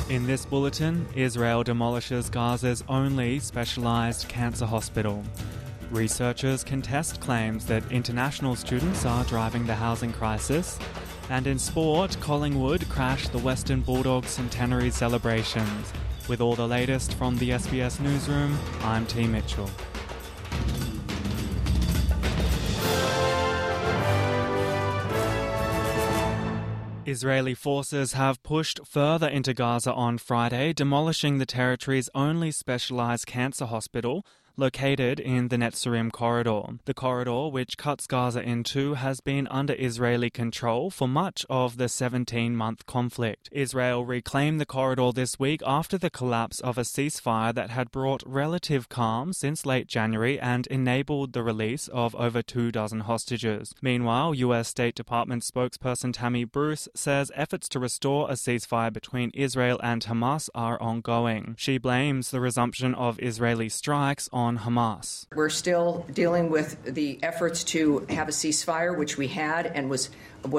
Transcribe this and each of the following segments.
In this bulletin, Israel demolishes Gaza's only specialised cancer hospital. Researchers contest claims that international students are driving the housing crisis. And in sport, Collingwood crashed the Western Bulldogs centenary celebrations. With all the latest from the SBS Newsroom, I'm T. Mitchell. Israeli forces have pushed further into Gaza on Friday, demolishing the territory's only specialised cancer hospital, located in the Netzarim corridor. The corridor, which cuts Gaza in two, has been under Israeli control for much of the 17-month conflict. Israel reclaimed the corridor this week after the collapse of a ceasefire that had brought relative calm since late January and enabled the release of over 24 hostages. Meanwhile, U.S. State Department spokesperson Tammy Bruce says efforts to restore a ceasefire between Israel and Hamas are ongoing. She blames the resumption of Israeli strikes on Hamas. We're still dealing with the efforts to have a ceasefire, which we had and was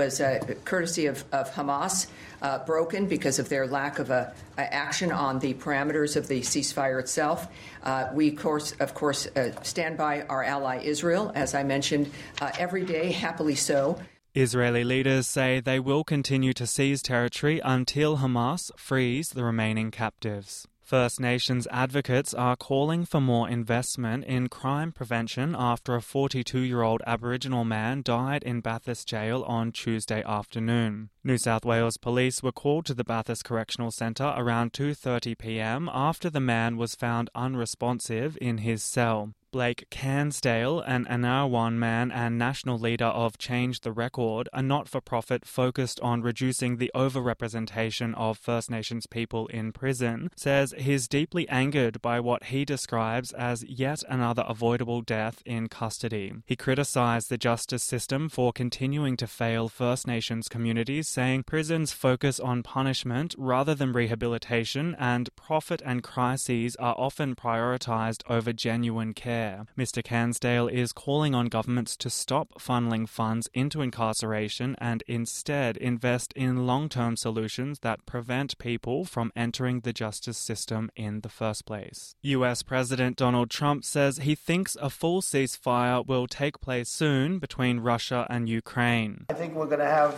courtesy of Hamas, broken because of their lack of action on the parameters of the ceasefire itself. We, of course, stand by our ally Israel, as I mentioned, every day, happily so. Israeli leaders say they will continue to seize territory until Hamas frees the remaining captives. First Nations advocates are calling for more investment in crime prevention after a 42-year-old Aboriginal man died in Bathurst Jail on Tuesday afternoon. New South Wales police were called to the Bathurst Correctional Centre around 2:30 p.m. after the man was found unresponsive in his cell. Blake Cairnsdale, an Anarwan man and national leader of Change the Record, a not-for-profit focused on reducing the overrepresentation of First Nations people in prison, says he's deeply angered by what he describes as yet another avoidable death in custody. He criticised the justice system for continuing to fail First Nations communities, saying prisons focus on punishment rather than rehabilitation and profit and crises are often prioritised over genuine care. Mr. Cairnsdale is calling on governments to stop funneling funds into incarceration and instead invest in long-term solutions that prevent people from entering the justice system in the first place. US President Donald Trump says he thinks a full ceasefire will take place soon between Russia and Ukraine. I think we have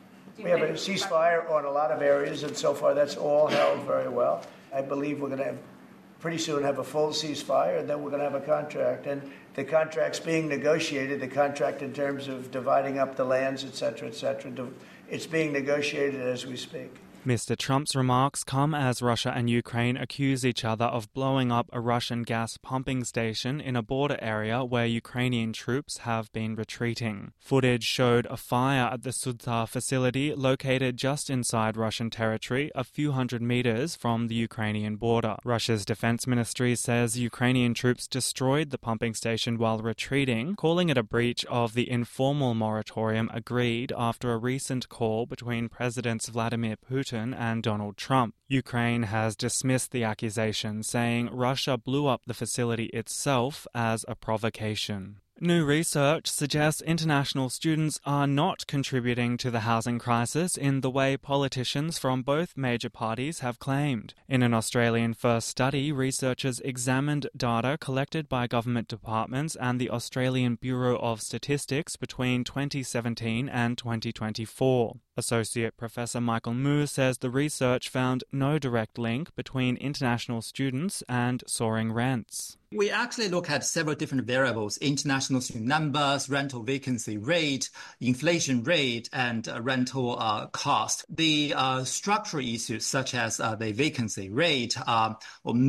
a ceasefire on a lot of areas, and so far that's all held very well. I believe we're going to pretty soon have a full ceasefire, and then we're going to have a contract. And the contract's being negotiated, the contract in terms of dividing up the lands, etc., etc. It's being negotiated as we speak. Mr. Trump's remarks come as Russia and Ukraine accuse each other of blowing up a Russian gas pumping station in a border area where Ukrainian troops have been retreating. Footage showed a fire at the Sudza facility located just inside Russian territory, a few hundred meters from the Ukrainian border. Russia's defense ministry says Ukrainian troops destroyed the pumping station while retreating, calling it a breach of the informal moratorium agreed after a recent call between Presidents Vladimir Putin and Donald Trump. Ukraine has dismissed the accusation, saying Russia blew up the facility itself as a provocation. New research suggests international students are not contributing to the housing crisis in the way politicians from both major parties have claimed. In an Australian first study, researchers examined data collected by government departments and the Australian Bureau of Statistics between 2017 and 2024. Associate Professor Michael Moo says the research found no direct link between international students and soaring rents. We actually look at several different variables: international student numbers, rental vacancy rate, inflation rate, and rental cost. The structural issues such as the vacancy rate are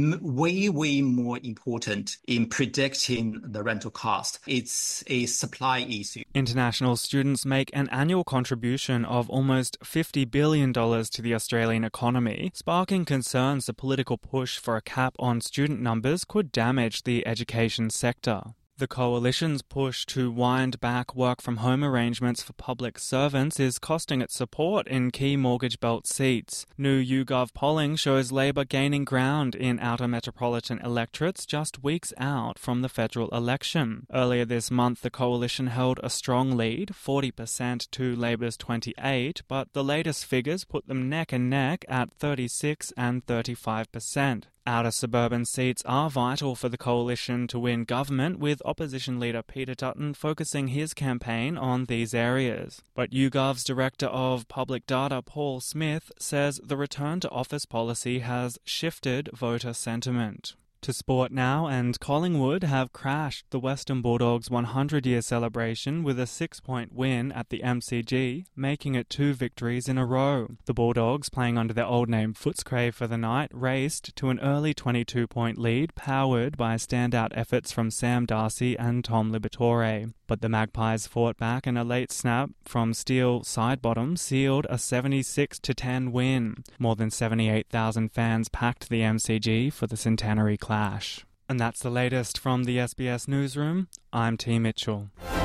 way more important in predicting the rental cost. It's a supply issue. International students make an annual contribution of almost $50 billion to the Australian economy, sparking concerns the political push for a cap on student numbers could damage the education sector. The Coalition's push to wind back work-from-home arrangements for public servants is costing its support in key mortgage belt seats. New YouGov polling shows Labor gaining ground in outer metropolitan electorates just weeks out from the federal election. Earlier this month, the Coalition held a strong lead, 40% to Labor's 28%, but the latest figures put them neck and neck at 36% and 35%. Outer suburban seats are vital for the Coalition to win government, with opposition leader Peter Dutton focusing his campaign on these areas. But YouGov's Director of Public Data, Paul Smith, says the return to office policy has shifted voter sentiment. To sport now, and Collingwood have crashed the Western Bulldogs' 100-year celebration with a 6-point win at the MCG, making it 2 victories in a row. The Bulldogs, playing under their old name Footscray for the night, raced to an early 22-point lead, powered by standout efforts from Sam Darcy and Tom Liberatore. But the Magpies fought back, and a late snap from Steele Sidebottom sealed a 76-10 win. More than 78,000 fans packed the MCG for the centenary clash. And that's the latest from the SBS Newsroom. I'm T. Mitchell.